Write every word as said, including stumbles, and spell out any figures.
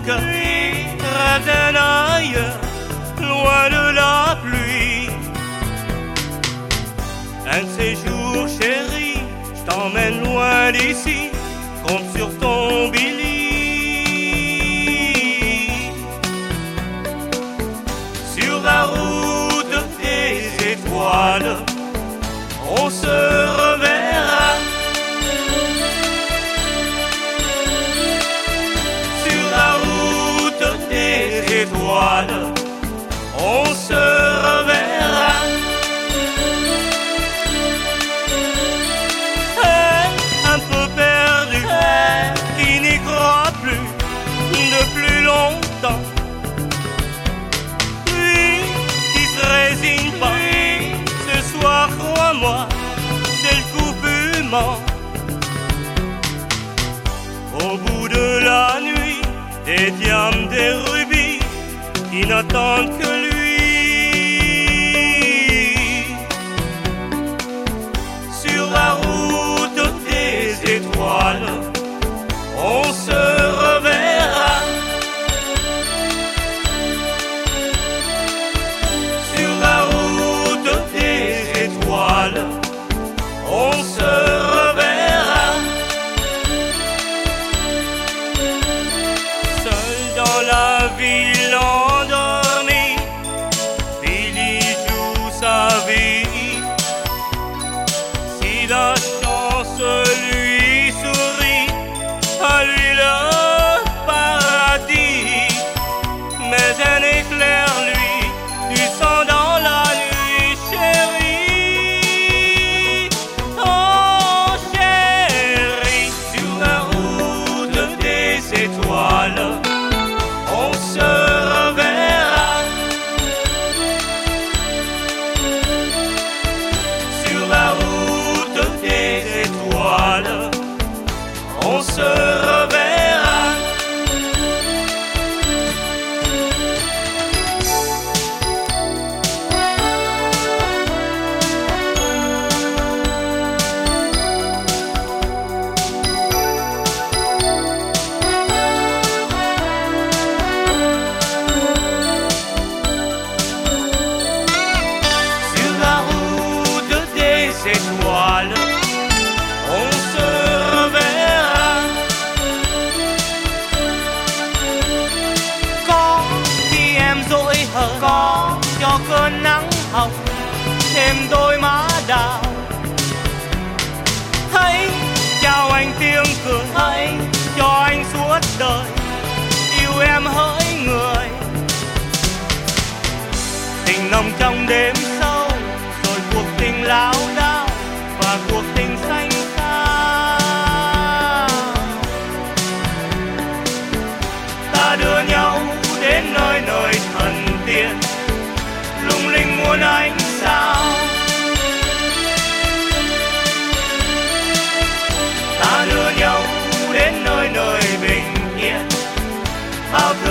cœur rêve d'un ailleurs, loin de la pluie. Un de ces jours, chérie, je t'emmène loin d'ici, compte sur ton Billy. Sur la route des étoiles, on se reverra. Sur la route des étoiles, on se reverra. Un peu perdu, qui n'y croit plus depuis longtemps. Lui qui se résigne pas, ce soir, crois-moi, c'est le coup fumant. Au bout de la nuit, des diamants, des rubis qui n'attendent que lui. Sur la route des étoiles, on se reverra. Sur la route des étoiles, on se reverra. Seul dans la ville endormie, Billy joue sa vie. Si la chance lui sourit, à lui le paradis. Mais un éclair lui, du sang dans la nuit, chérie. Oh chérie, sur la route des étoiles, on se reverra. Sur la route des étoiles, on se reverra. Sur la route des étoiles, on se reverra. Có khi em dỗi hờn, có cho cơn nắng hồng thêm đôi má đào. Hãy chào anh tiếng cười, hãy cho anh suốt đời yêu em hỡi người. Tình nồng trong đêm sâu, rồi cuộc tình lao đao và cuộc tình xanh xa. Ta đưa nhau đến nơi nơi thần tiên, lung linh muôn ánh sao. Ta đưa nhau đến nơi nơi bình yên, bao